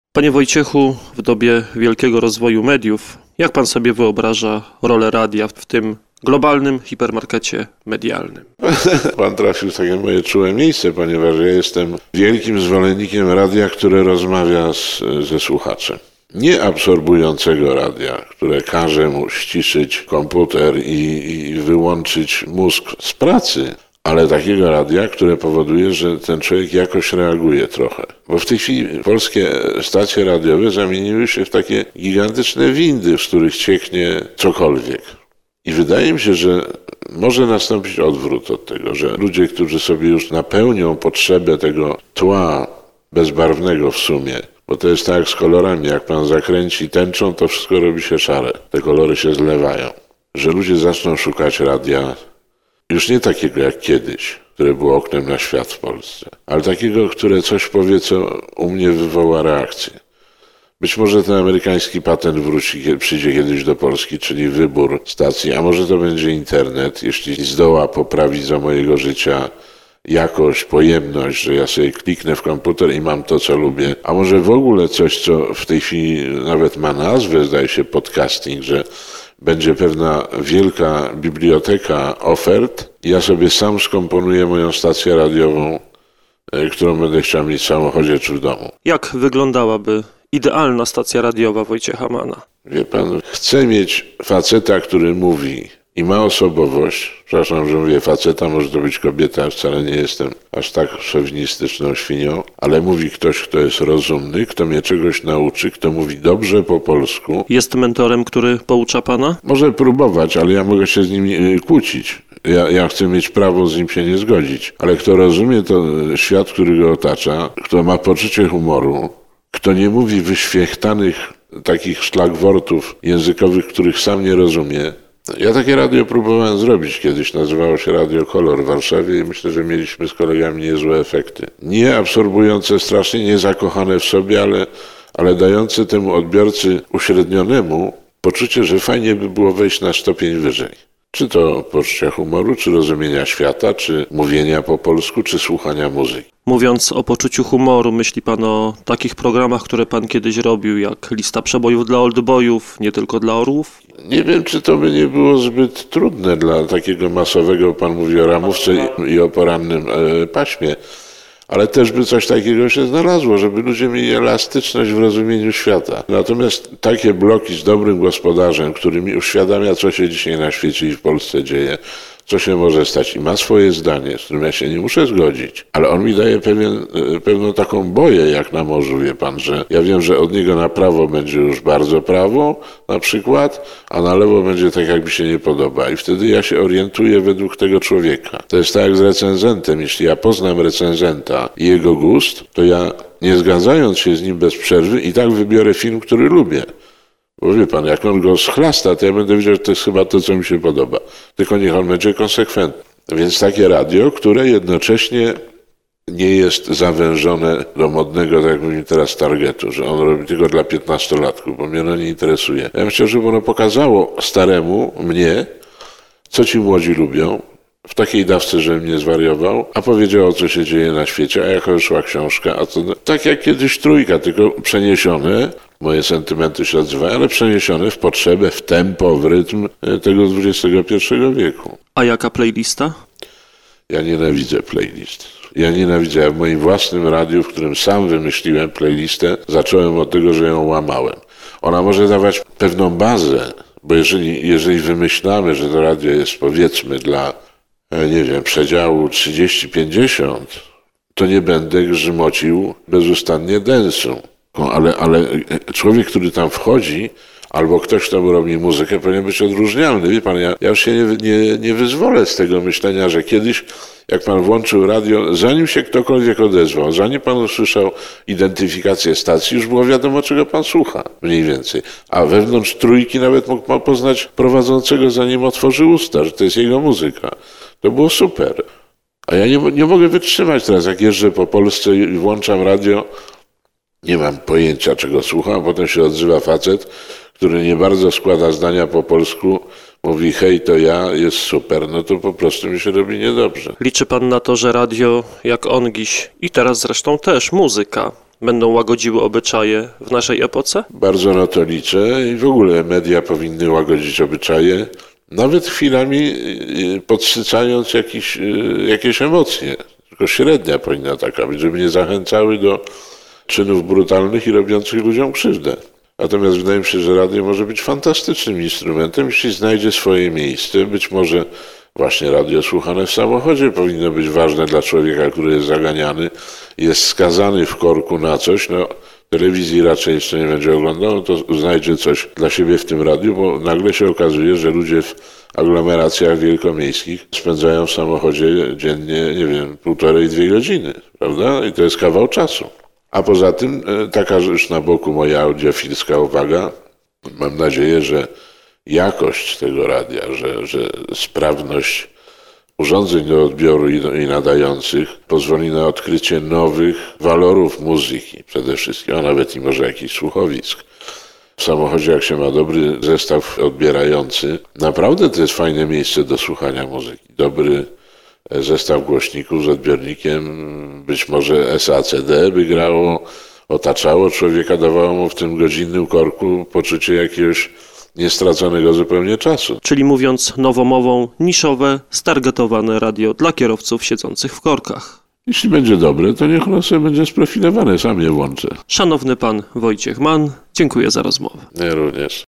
Panie Wojciechu, w dobie wielkiego rozwoju mediów, jak pan sobie wyobraża rolę radia w tym globalnym hipermarkecie medialnym? Pan trafił w takie moje czułe miejsce, ponieważ ja jestem wielkim zwolennikiem radia, które rozmawia ze słuchaczem. Nie absorbującego radia, które każe mu ściszyć komputer i wyłączyć mózg z pracy, ale takiego radia, które powoduje, że ten człowiek jakoś reaguje trochę. Bo w tej chwili polskie stacje radiowe zamieniły się w takie gigantyczne windy, z których cieknie cokolwiek. I wydaje mi się, że może nastąpić odwrót od tego, że ludzie, którzy sobie już napełnią potrzebę tego tła bezbarwnego w sumie, bo to jest tak jak z kolorami, jak pan zakręci tęczą, to wszystko robi się szare, te kolory się zlewają. Że ludzie zaczną szukać radia już nie takiego jak kiedyś, które było oknem na świat w Polsce, ale takiego, które coś powie, co u mnie wywoła reakcję. Być może ten amerykański patent przyjdzie kiedyś do Polski, czyli wybór stacji, a może to będzie internet, jeśli zdoła poprawić za mojego życia jakość, pojemność, że ja sobie kliknę w komputer i mam to, co lubię. A może w ogóle coś, co w tej chwili nawet ma nazwę, zdaje się podcasting, że będzie pewna wielka biblioteka ofert i ja sobie sam skomponuję moją stację radiową, którą będę chciał mieć w samochodzie czy w domu. Jak wyglądałaby idealna stacja radiowa Wojciecha Manna? Wie pan, chcę mieć faceta, który mówi i ma osobowość. Przepraszam, że mówię faceta, może to być kobieta, wcale nie jestem aż tak szowinistyczną świnią, ale mówi ktoś, kto jest rozumny, kto mnie czegoś nauczy, kto mówi dobrze po polsku. Jest mentorem, który poucza pana? Może próbować, ale ja mogę się z nim kłócić. Ja chcę mieć prawo z nim się nie zgodzić. Ale kto rozumie to świat, który go otacza, kto ma poczucie humoru, kto nie mówi wyświechtanych takich szlagwortów językowych, których sam nie rozumie. Ja takie radio próbowałem zrobić kiedyś, nazywało się Radio Kolor w Warszawie i myślę, że mieliśmy z kolegami niezłe efekty. Nie absorbujące strasznie, nie zakochane w sobie, ale dające temu odbiorcy uśrednionemu poczucie, że fajnie by było wejść na stopień wyżej. Czy to poczucia humoru, czy rozumienia świata, czy mówienia po polsku, czy słuchania muzyki. Mówiąc o poczuciu humoru, myśli pan o takich programach, które pan kiedyś robił, jak Lista Przebojów dla Oldboyów, nie tylko dla orłów? Nie wiem, czy to by nie było zbyt trudne dla takiego masowego, pan mówi o ramówce i o porannym paśmie, ale też by coś takiego się znalazło, żeby ludzie mieli elastyczność w rozumieniu świata. Natomiast takie bloki z dobrym gospodarzem, który mi uświadamia, co się dzisiaj na świecie i w Polsce dzieje, co się może stać i ma swoje zdanie, z którym ja się nie muszę zgodzić, ale on mi daje pewną taką boję, jak na morzu, wie pan, że ja wiem, że od niego na prawo będzie już bardzo prawo na przykład, a na lewo będzie tak, jak mi się nie podoba i wtedy ja się orientuję według tego człowieka. To jest tak jak z recenzentem. Jeśli ja poznam recenzenta i jego gust, to ja nie zgadzając się z nim bez przerwy i tak wybiorę film, który lubię. Bo wie pan, jak on go schlasta, to ja będę wiedział, że to jest chyba to, co mi się podoba. Tylko niech on będzie konsekwentny. Więc takie radio, które jednocześnie nie jest zawężone do modnego, tak jak mówimy teraz, targetu, że on robi tylko dla 15-latków, bo mnie ono nie interesuje. Ja bym chciał, żeby ono pokazało staremu, mnie, co ci młodzi lubią, w takiej dawce, żebym nie zwariował, a powiedziało, co się dzieje na świecie, a jaka wyszła książka, a to tak jak kiedyś Trójka, tylko przeniesione, moje sentymenty się odzywają, ale przeniesione w potrzebę, w tempo, w rytm tego XXI wieku. A jaka playlista? Ja nienawidzę playlist. Ja w moim własnym radiu, w którym sam wymyśliłem playlistę, zacząłem od tego, że ją łamałem. Ona może dawać pewną bazę, bo jeżeli wymyślamy, że to radio jest powiedzmy dla, nie wiem, przedziału 30-50, to nie będę grzmocił bezustannie densu. Ale człowiek, który tam wchodzi, albo ktoś, kto mu robi muzykę, powinien być odróżnialny. Wie pan, ja już się nie wyzwolę z tego myślenia, że kiedyś, jak pan włączył radio, zanim się ktokolwiek odezwał, zanim pan usłyszał identyfikację stacji, już było wiadomo, czego pan słucha, mniej więcej. A wewnątrz Trójki nawet mógł pan poznać prowadzącego, zanim otworzył usta, że to jest jego muzyka. To było super. A ja nie mogę wytrzymać teraz, jak jeżdżę po Polsce i włączam radio, nie mam pojęcia, czego słucham, a potem się odzywa facet, który nie bardzo składa zdania po polsku, mówi hej, to ja, jest super, no to po prostu mi się robi niedobrze. Liczy pan na to, że radio jak ongiś i teraz zresztą też muzyka będą łagodziły obyczaje w naszej epoce? Bardzo na to liczę i w ogóle media powinny łagodzić obyczaje, nawet chwilami podsycając jakieś emocje. Tylko średnia powinna taka być, żeby nie zachęcały do czynów brutalnych i robiących ludziom krzywdę. Natomiast wydaje mi się, że radio może być fantastycznym instrumentem, jeśli znajdzie swoje miejsce. Być może właśnie radio słuchane w samochodzie powinno być ważne dla człowieka, który jest zaganiany, jest skazany w korku na coś. Telewizji raczej jeszcze nie będzie oglądał, to znajdzie coś dla siebie w tym radiu, bo nagle się okazuje, że ludzie w aglomeracjach wielkomiejskich spędzają w samochodzie dziennie, 1,5–2 godziny, prawda? I to jest kawał czasu. A poza tym, taka już na boku moja audiofilska uwaga, mam nadzieję, że jakość tego radia, że sprawność urządzeń do odbioru i nadających pozwoli na odkrycie nowych walorów muzyki przede wszystkim, a nawet i może jakichś słuchowisk. W samochodzie, jak się ma dobry zestaw odbierający, naprawdę to jest fajne miejsce do słuchania muzyki. Dobry zestaw głośników z odbiornikiem, być może SACD by grało, otaczało człowieka, dawało mu w tym godzinnym korku poczucie jakiegoś niestraconego zupełnie czasu. Czyli mówiąc nowomową, niszowe, stargetowane radio dla kierowców siedzących w korkach. Jeśli będzie dobre, to niech ono sobie będzie sprofilowane, sam je włączę. Szanowny pan Wojciech Mann, dziękuję za rozmowę. Ja również.